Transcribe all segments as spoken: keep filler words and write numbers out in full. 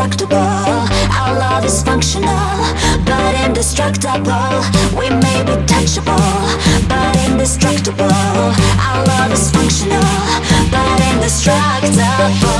indestructible. Our love is functional, but indestructible. We may be touchable, but indestructible. Our love is functional, but indestructible.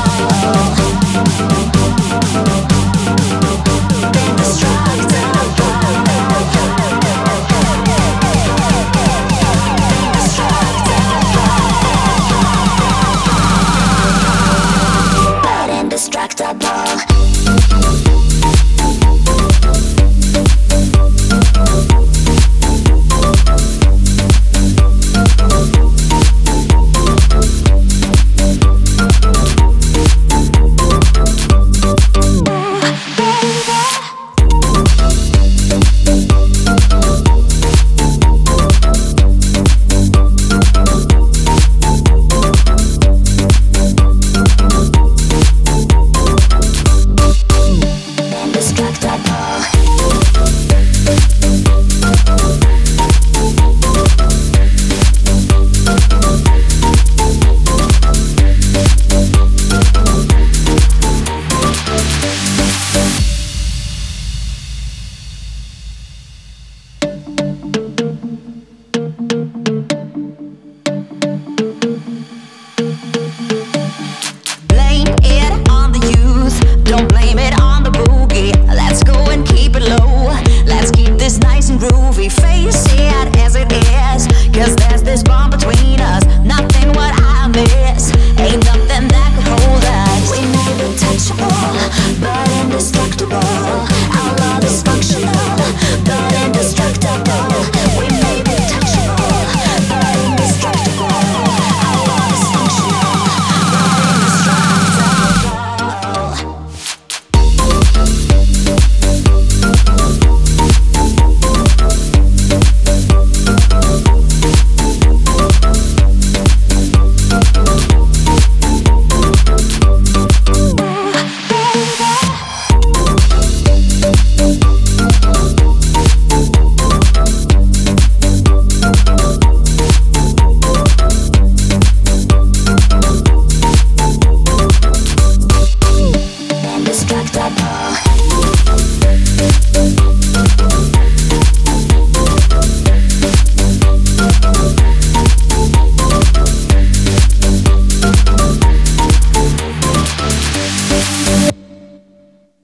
Face it as it is, 'cause there's this bond between us, nothing what I made.